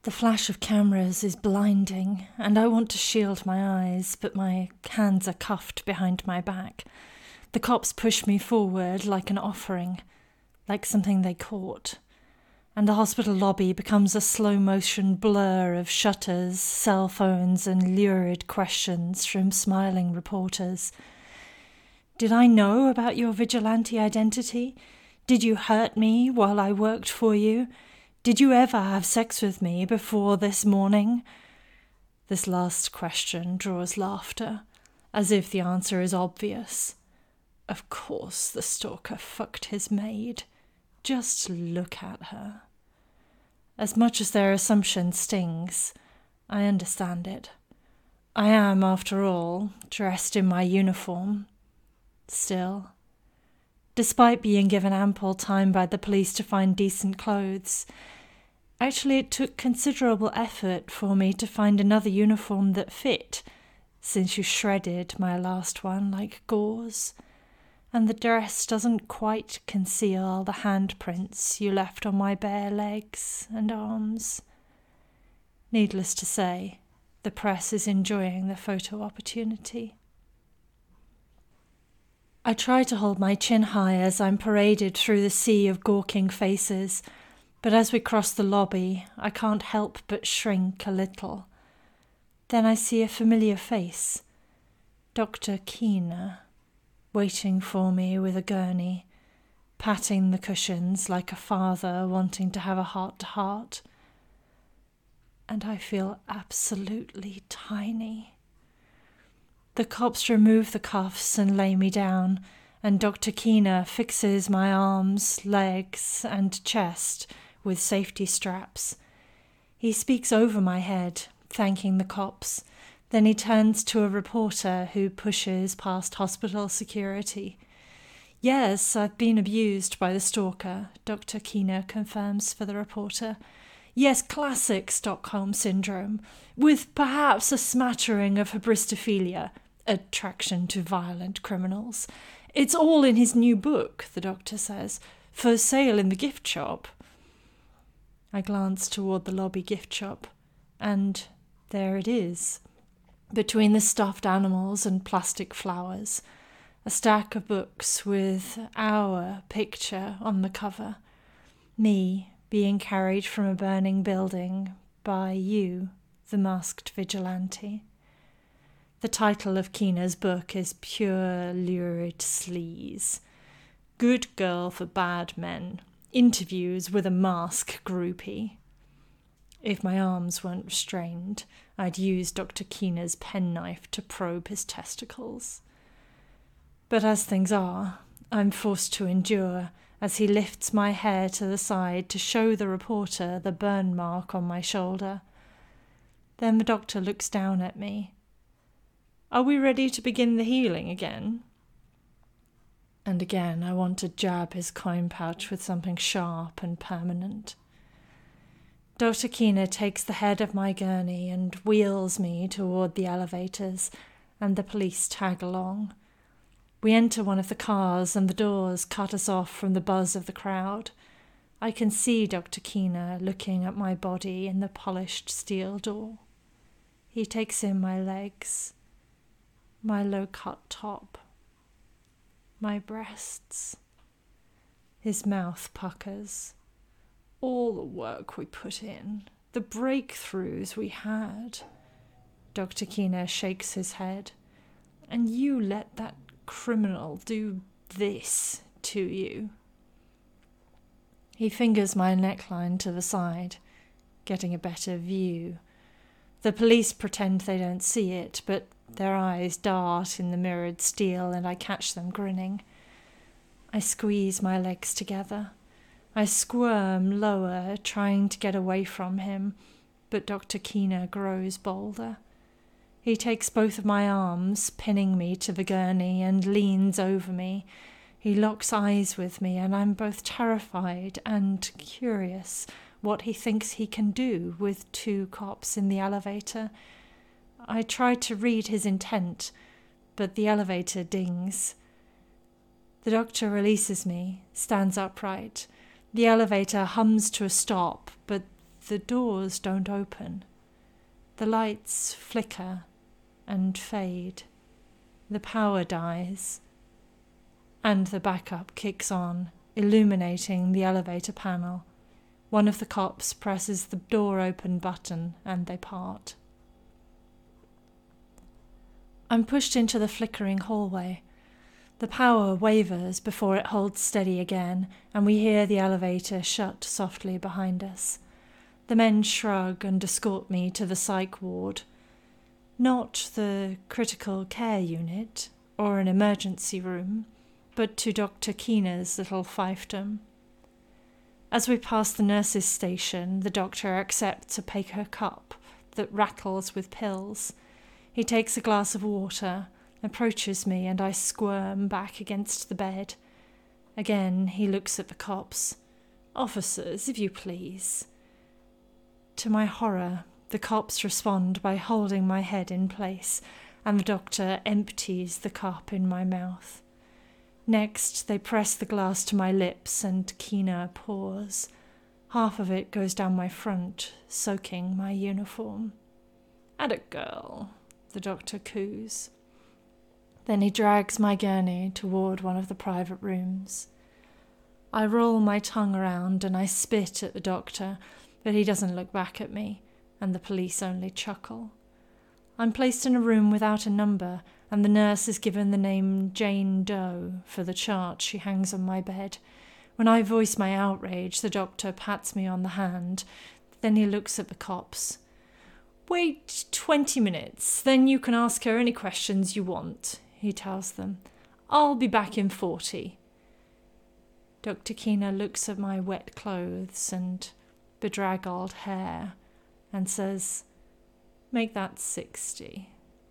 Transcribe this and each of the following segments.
The flash of cameras is blinding, and I want to shield my eyes, but my hands are cuffed behind my back. The cops push me forward like an offering, like something they caught. And the hospital lobby becomes a slow-motion blur of shutters, cell phones, and lurid questions from smiling reporters. Did I know about your vigilante identity? Did you hurt me while I worked for you? Did you ever have sex with me before this morning? This last question draws laughter, as if the answer is obvious. Of course the stalker fucked his maid. Just look at her. As much as their assumption stings, I understand it. I am, after all, dressed in my uniform. Still, despite being given ample time by the police to find decent clothes, actually it took considerable effort for me to find another uniform that fit, since you shredded my last one like gauze, and the dress doesn't quite conceal the handprints you left on my bare legs and arms. Needless to say, the press is enjoying the photo opportunity. I try to hold my chin high as I'm paraded through the sea of gawking faces, but as we cross the lobby, I can't help but shrink a little. Then I see a familiar face, Dr. Keener, waiting for me with a gurney, patting the cushions like a father wanting to have a heart-to-heart. And I feel absolutely tiny. The cops remove the cuffs and lay me down, and Dr. Keener fixes my arms, legs, and chest with safety straps. He speaks over my head, thanking the cops. Then he turns to a reporter who pushes past hospital security. Yes, I've been abused by the stalker, Dr. Keener confirms for the reporter. Yes, classic Stockholm Syndrome, with perhaps a smattering of hybristophilia, attraction to violent criminals. It's all in his new book, the doctor says, for sale in the gift shop. I glance toward the lobby gift shop, and there it is. Between the stuffed animals and plastic flowers, a stack of books with our picture on the cover. Me being carried from a burning building by you, the masked vigilante. The title of Keener's book is Pure Lurid Sleaze. Good Girl for Bad Men. Interviews with a mask groupie. If my arms weren't restrained, I'd use Dr. Keener's penknife to probe his testicles. But as things are, I'm forced to endure as he lifts my hair to the side to show the reporter the burn mark on my shoulder. Then the doctor looks down at me. Are we ready to begin the healing again? And again I want to jab his coin pouch with something sharp and permanent. Dr. Keener takes the head of my gurney and wheels me toward the elevators, and the police tag along. We enter one of the cars, and the doors cut us off from the buzz of the crowd. I can see Dr. Keener looking at my body in the polished steel door. He takes in my legs, my low-cut top, my breasts. His mouth puckers. All the work we put in, the breakthroughs we had. Dr. Keener shakes his head. And you let that criminal do this to you. He fingers my neckline to the side, getting a better view. The police pretend they don't see it, but their eyes dart in the mirrored steel, and I catch them grinning. I squeeze my legs together. I squirm lower, trying to get away from him, but Dr. Keener grows bolder. He takes both of my arms, pinning me to the gurney, and leans over me. He locks eyes with me, and I'm both terrified and curious what he thinks he can do with two cops in the elevator. I try to read his intent, but the elevator dings. The doctor releases me, stands upright. The elevator hums to a stop, but the doors don't open. The lights flicker and fade. The power dies, and the backup kicks on, illuminating the elevator panel. One of the cops presses the door open button and they part. I'm pushed into the flickering hallway. The power wavers before it holds steady again, and we hear the elevator shut softly behind us. The men shrug and escort me to the psych ward. Not the critical care unit or an emergency room, but to Dr. Keener's little fiefdom. As we pass the nurse's station, the doctor accepts a paper cup that rattles with pills. He takes a glass of water, approaches me, and I squirm back against the bed. Again, he looks at the cops. "Officers, if you please." To my horror, the cops respond by holding my head in place, and the doctor empties the cup in my mouth. Next, they press the glass to my lips, and Keener pours. Half of it goes down my front, soaking my uniform. "Atta girl," the doctor coos. Then he drags my gurney toward one of the private rooms. I roll my tongue around and I spit at the doctor, but he doesn't look back at me, and the police only chuckle. I'm placed in a room without a number, and the nurse is given the name Jane Doe for the chart she hangs on my bed. When I voice my outrage, the doctor pats me on the hand. Then he looks at the cops. "Wait 20 minutes, then you can ask her any questions you want," he tells them. "I'll be back in 40. Dr. Keener looks at my wet clothes and bedraggled hair and says, "Make that 60.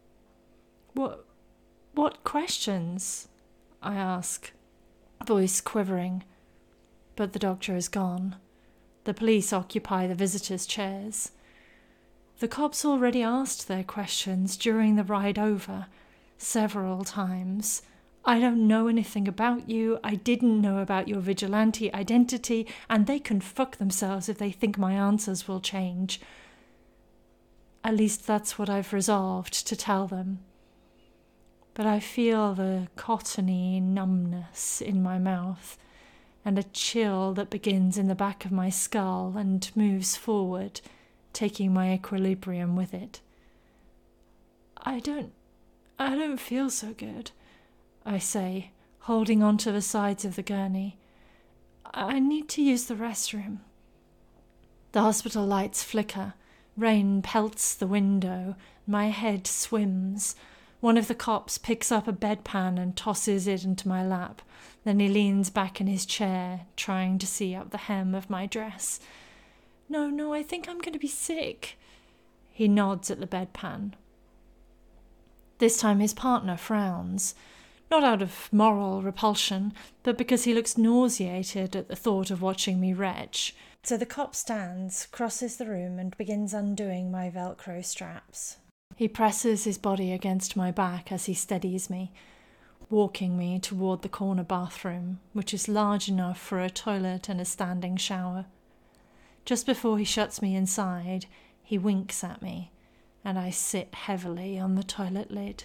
What questions?" I ask, voice quivering. But the doctor is gone. The police occupy the visitors' chairs. The cops already asked their questions during the ride over, several times. "I don't know anything about you, I didn't know about your vigilante identity, and they can fuck themselves if they think my answers will change." At least that's what I've resolved to tell them. But I feel the cottony numbness in my mouth, and a chill that begins in the back of my skull and moves forward, taking my equilibrium with it. I don't feel so good," I say, holding onto the sides of the gurney. "I need to use the restroom." The hospital lights flicker. Rain pelts the window. My head swims. One of the cops picks up a bedpan and tosses it into my lap. Then he leans back in his chair, trying to see up the hem of my dress. No, I think I'm going to be sick." He nods at the bedpan. This time his partner frowns, not out of moral repulsion, but because he looks nauseated at the thought of watching me retch. So the cop stands, crosses the room, and begins undoing my Velcro straps. He presses his body against my back as he steadies me, walking me toward the corner bathroom, which is large enough for a toilet and a standing shower. Just before he shuts me inside, he winks at me, and I sit heavily on the toilet lid.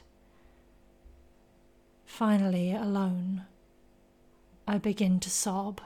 Finally alone, I begin to sob.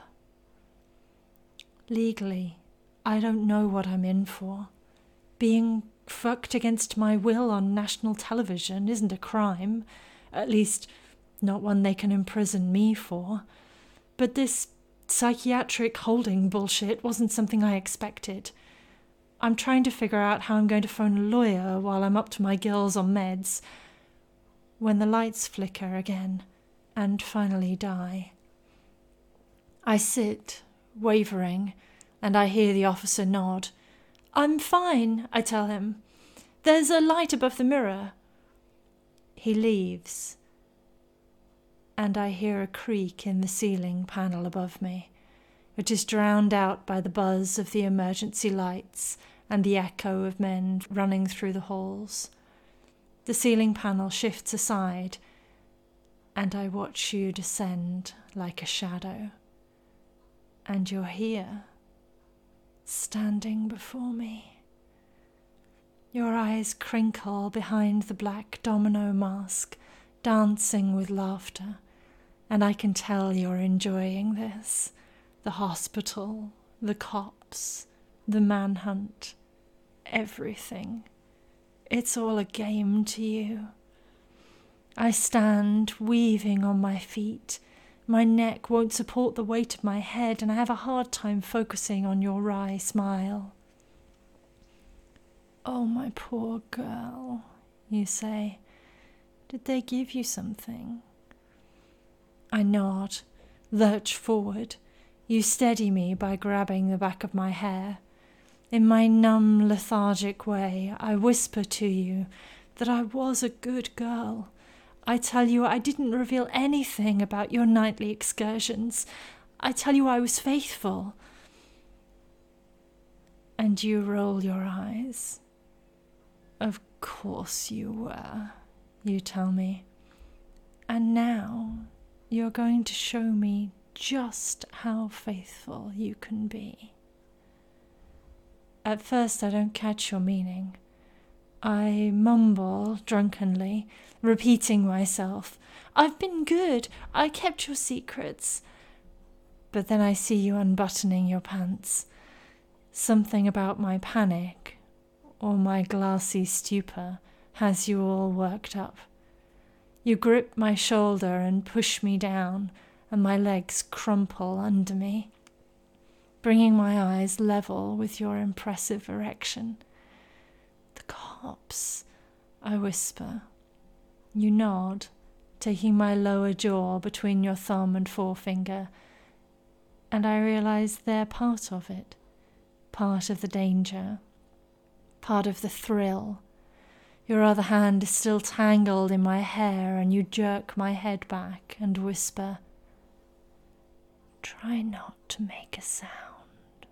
Legally, I don't know what I'm in for. Being fucked against my will on national television isn't a crime, at least not one they can imprison me for. But this psychiatric holding bullshit wasn't something I expected. I'm trying to figure out how I'm going to phone a lawyer while I'm up to my gills on meds, when the lights flicker again and finally die. I sit, wavering, and I hear the officer nod. "I'm fine," I tell him. "There's a light above the mirror." He leaves, and I hear a creak in the ceiling panel above me, which is drowned out by the buzz of the emergency lights and the echo of men running through the halls. The ceiling panel shifts aside, and I watch you descend like a shadow. And you're here. standing before me. Your eyes crinkle behind the black domino mask, dancing with laughter, and I can tell you're enjoying this. The hospital, the cops, the manhunt, everything. It's all a game to you. I stand weaving on my feet. My neck won't support the weight of my head, and I have a hard time focusing on your wry smile. Oh, my poor girl, you say. Did they give you something? I nod, lurch forward. You steady me by grabbing the back of my hair. In my numb, lethargic way, I whisper to you that I was a good girl. I tell you I didn't reveal anything about your nightly excursions. I tell you I was faithful. And you roll your eyes. Of course you were, you tell me. And now you're going to show me just how faithful you can be. At first I don't catch your meaning. I mumble drunkenly, repeating myself. I've been good. I kept your secrets. But then I see you unbuttoning your pants. Something about my panic, or my glassy stupor, has you all worked up. You grip my shoulder and push me down, and my legs crumple under me, bringing my eyes level with your impressive erection. The cops, I whisper. You nod, taking my lower jaw between your thumb and forefinger, and I realize they're part of it, part of the danger, part of the thrill. Your other hand is still tangled in my hair, and you jerk my head back and whisper, "Try not to make a sound."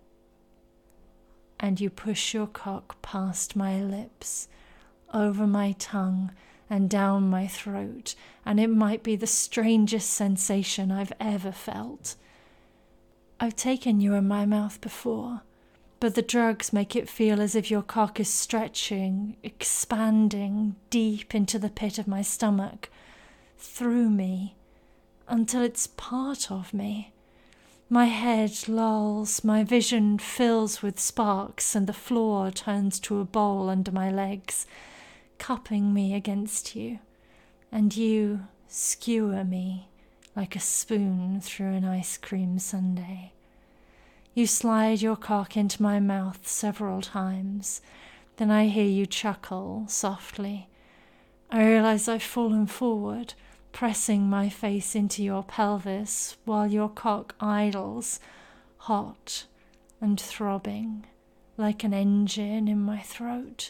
And you push your cock past my lips, over my tongue and down my throat, and it might be the strangest sensation I've ever felt. I've taken you in my mouth before, but the drugs make it feel as if your cock is stretching, expanding deep into the pit of my stomach, through me, until it's part of me. My head lolls, my vision fills with sparks, and the floor turns to a bowl under my legs, cupping me against you, and you skewer me like a spoon through an ice cream sundae. You slide your cock into my mouth several times, then I hear you chuckle softly. I realize I've fallen forward, pressing my face into your pelvis while your cock idles, hot and throbbing, like an engine in my throat.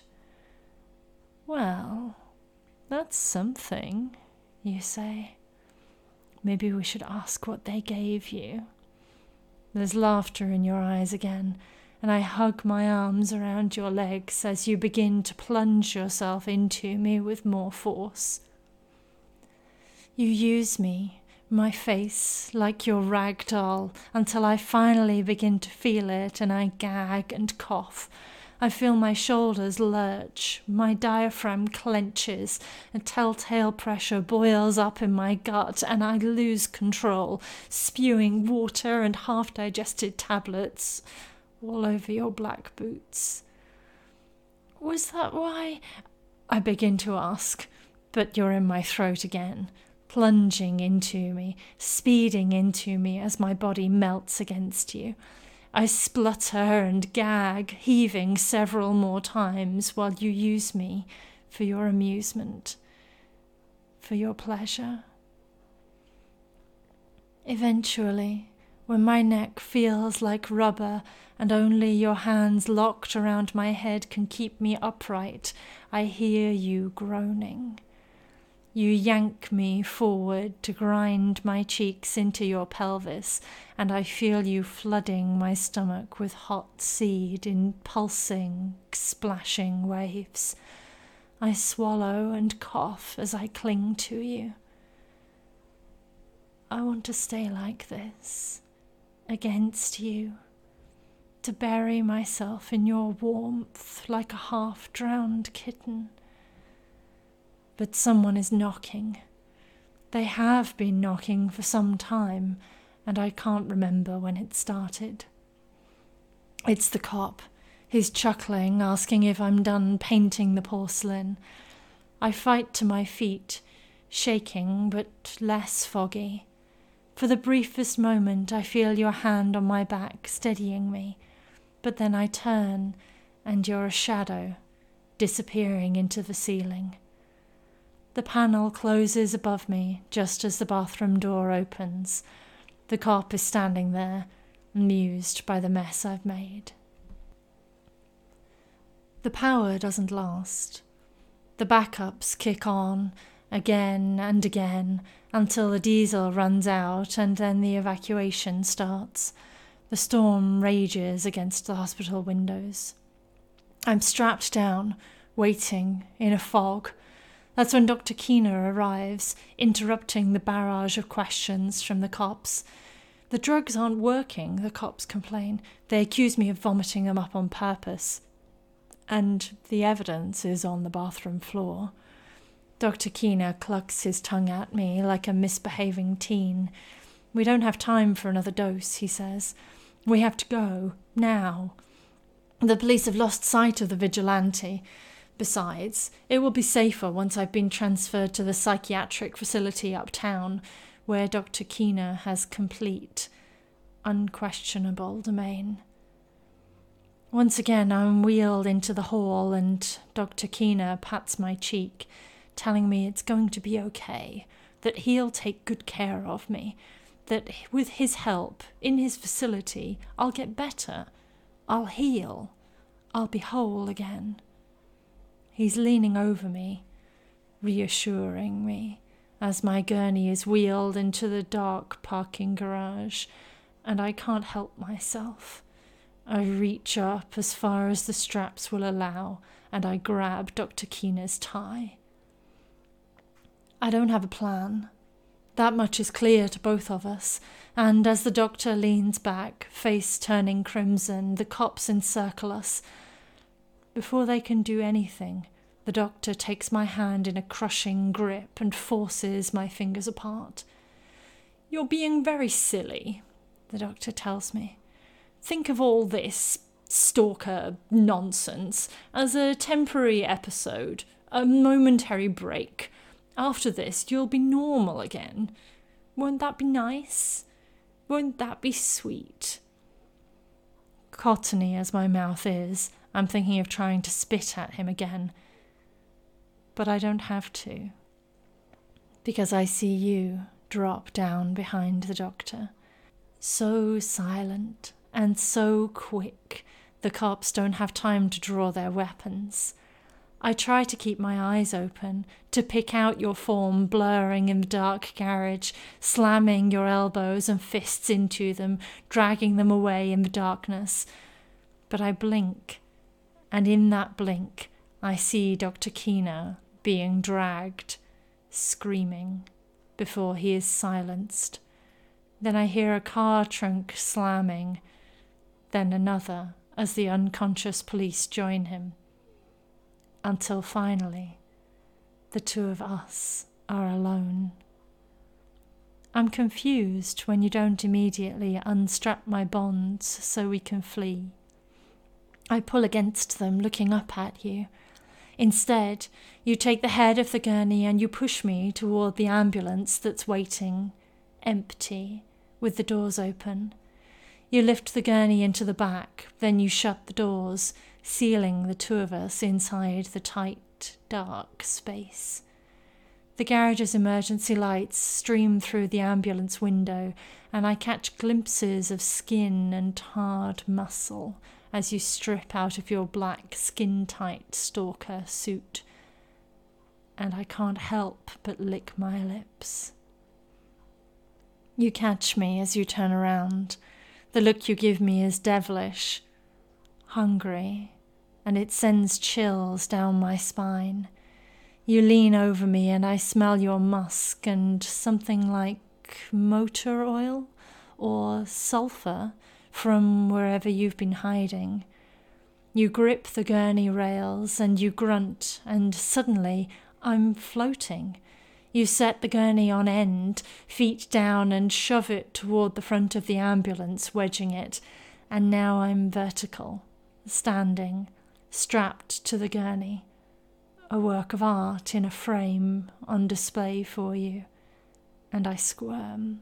Well, that's something, you say. Maybe we should ask what they gave you. There's laughter in your eyes again, and I hug my arms around your legs as you begin to plunge yourself into me with more force. You use me, my face, like your rag doll, until I finally begin to feel it, and I gag and cough. I feel my shoulders lurch, my diaphragm clenches, a telltale pressure boils up in my gut, and I lose control, spewing water and half-digested tablets all over your black boots. Was that why? I begin to ask, but you're in my throat again, plunging into me, speeding into me as my body melts against you. I splutter and gag, heaving several more times while you use me for your amusement, for your pleasure. Eventually, when my neck feels like rubber and only your hands locked around my head can keep me upright, I hear you groaning. You yank me forward to grind my cheeks into your pelvis, and I feel you flooding my stomach with hot seed in pulsing, splashing waves. I swallow and cough as I cling to you. I want to stay like this, against you, to bury myself in your warmth like a half-drowned kitten. But someone is knocking. They have been knocking for some time, and I can't remember when it started. It's the cop. He's chuckling, asking if I'm done painting the porcelain. I fight to my feet, shaking but less foggy. For the briefest moment I feel your hand on my back steadying me, but then I turn and you're a shadow, disappearing into the ceiling. The panel closes above me just as the bathroom door opens. The cop is standing there, amused by the mess I've made. The power doesn't last. The backups kick on again and again until the diesel runs out and then the evacuation starts. The storm rages against the hospital windows. I'm strapped down, waiting in a fog. That's when Dr. Keener arrives, interrupting the barrage of questions from the cops. The drugs aren't working, the cops complain. They accuse me of vomiting them up on purpose. And the evidence is on the bathroom floor. Dr. Keener clucks his tongue at me like a misbehaving teen. We don't have time for another dose, he says. We have to go, now. The police have lost sight of the vigilante. Besides, it will be safer once I've been transferred to the psychiatric facility uptown, where Dr. Keener has complete, unquestionable domain. Once again I'm wheeled into the hall and Dr. Keener pats my cheek, telling me it's going to be okay, that he'll take good care of me, that with his help, in his facility, I'll get better, I'll heal, I'll be whole again. He's leaning over me, reassuring me, as my gurney is wheeled into the dark parking garage, and I can't help myself. I reach up as far as the straps will allow, and I grab Dr. Keener's tie. I don't have a plan. That much is clear to both of us, and as the doctor leans back, face turning crimson, the cops encircle us. Before they can do anything, the doctor takes my hand in a crushing grip and forces my fingers apart. "You're being very silly," the doctor tells me. "Think of all this stalker nonsense as a temporary episode, a momentary break. After this, you'll be normal again. Won't that be nice? Won't that be sweet?" Cottony as my mouth is, I'm thinking of trying to spit at him again. But I don't have to, because I see you drop down behind the doctor. So silent and so quick, the cops don't have time to draw their weapons. I try to keep my eyes open, to pick out your form blurring in the dark garage, slamming your elbows and fists into them, dragging them away in the darkness. But I blink, and in that blink I see Dr. Keener being dragged, screaming, before he is silenced. Then I hear a car trunk slamming, then another as the unconscious police join him. Until finally, the two of us are alone. I'm confused when you don't immediately unstrap my bonds so we can flee. I pull against them, looking up at you. Instead, you take the head of the gurney and you push me toward the ambulance that's waiting, empty, with the doors open. You lift the gurney into the back, then you shut the doors, sealing the two of us inside the tight, dark space. The garage's emergency lights stream through the ambulance window, and I catch glimpses of skin and hard muscle as you strip out of your black, skin-tight stalker suit. And I can't help but lick my lips. You catch me as you turn around. The look you give me is devilish, hungry, and it sends chills down my spine. You lean over me and I smell your musk and something like motor oil or sulphur from wherever you've been hiding. You grip the gurney rails and you grunt, and suddenly I'm floating. You set the gurney on end, feet down, and shove it toward the front of the ambulance, wedging it, and now I'm vertical, standing, strapped to the gurney. A work of art in a frame on display for you, and I squirm.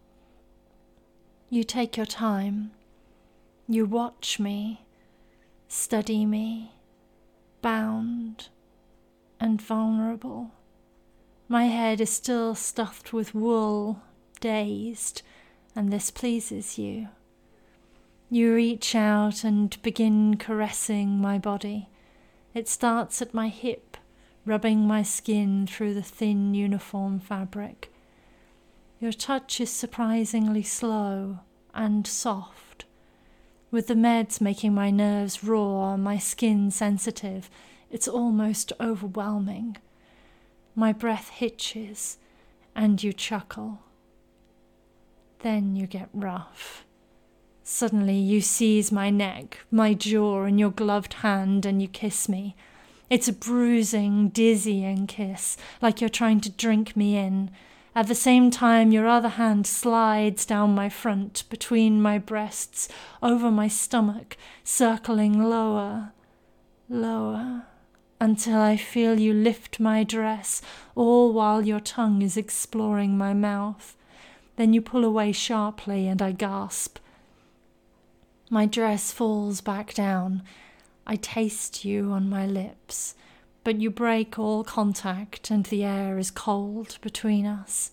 You take your time. You watch me, study me, bound and vulnerable. My head is still stuffed with wool, dazed, and this pleases you. You reach out and begin caressing my body. It starts at my hip, rubbing my skin through the thin uniform fabric. Your touch is surprisingly slow and soft. With the meds making my nerves raw, my skin sensitive, it's almost overwhelming. My breath hitches, and you chuckle. Then you get rough. Suddenly you seize my neck, my jaw in your gloved hand, and you kiss me. It's a bruising, dizzying kiss, like you're trying to drink me in. At the same time, your other hand slides down my front, between my breasts, over my stomach, circling lower, lower, until I feel you lift my dress, all while your tongue is exploring my mouth. Then you pull away sharply, and I gasp. My dress falls back down. I taste you on my lips, but you break all contact, and the air is cold between us.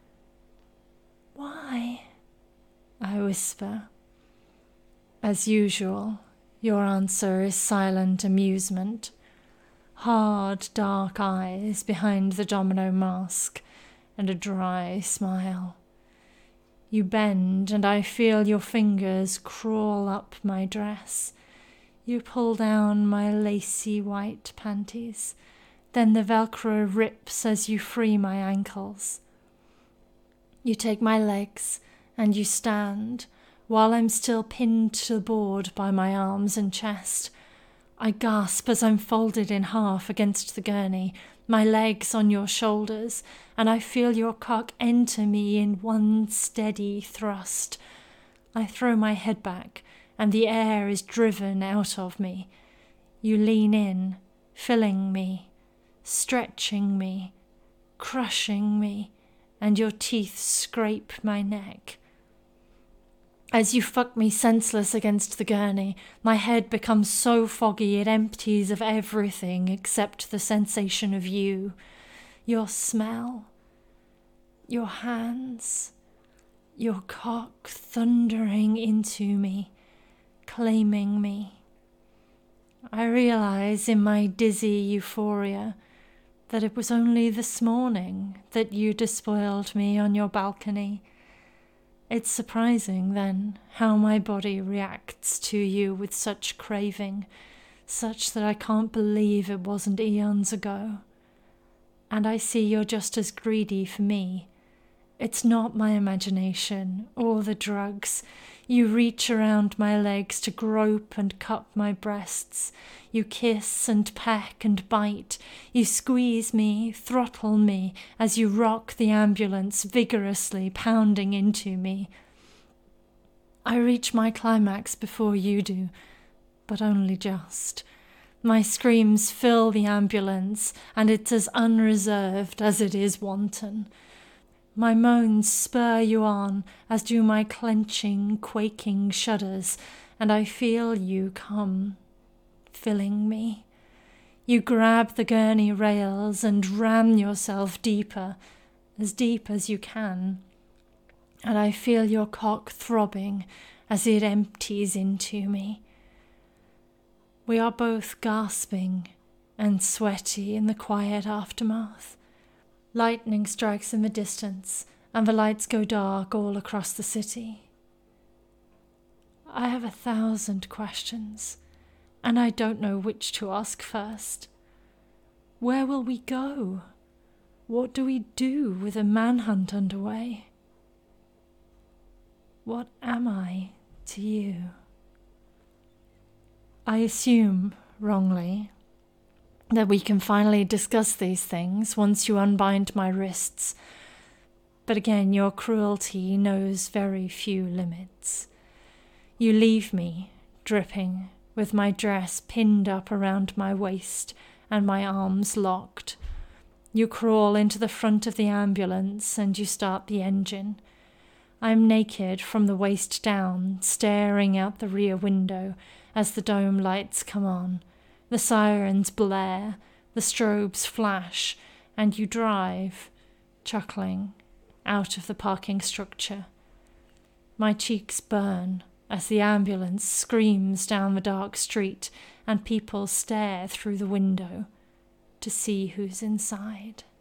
Why? I whisper. As usual, your answer is silent amusement. Hard, dark eyes behind the domino mask, and a dry smile. You bend, and I feel your fingers crawl up my dress. You pull down my lacy white panties. Then the Velcro rips as you free my ankles. You take my legs, and you stand, while I'm still pinned to the board by my arms and chest. I gasp as I'm folded in half against the gurney, my legs on your shoulders, and I feel your cock enter me in one steady thrust. I throw my head back, and the air is driven out of me. You lean in, filling me, stretching me, crushing me, and your teeth scrape my neck. As you fuck me senseless against the gurney, my head becomes so foggy it empties of everything except the sensation of you, your smell, your hands, your cock thundering into me, claiming me. I realize in my dizzy euphoria that it was only this morning that you despoiled me on your balcony. It's surprising, then, how my body reacts to you with such craving, such that I can't believe it wasn't eons ago. And I see you're just as greedy for me. It's not my imagination or the drugs. You reach around my legs to grope and cup my breasts. You kiss and peck and bite. You squeeze me, throttle me, as you rock the ambulance vigorously pounding into me. I reach my climax before you do, but only just. My screams fill the ambulance, and it's as unreserved as it is wanton. My moans spur you on, as do my clenching, quaking shudders, and I feel you come, filling me. You grab the gurney rails and ram yourself deeper, as deep as you can, and I feel your cock throbbing as it empties into me. We are both gasping and sweaty in the quiet aftermath. Lightning strikes in the distance, and the lights go dark all across the city. I have 1,000 questions, and I don't know which to ask first. Where will we go? What do we do with a manhunt underway? What am I to you. I assume, wrongly, that we can finally discuss these things once you unbind my wrists. But again, your cruelty knows very few limits. You leave me, dripping, with my dress pinned up around my waist and my arms locked. You crawl into the front of the ambulance and you start the engine. I'm naked from the waist down, staring out the rear window as the dome lights come on. The sirens blare, the strobes flash, and you drive, chuckling, out of the parking structure. My cheeks burn as the ambulance screams down the dark street and people stare through the window to see who's inside.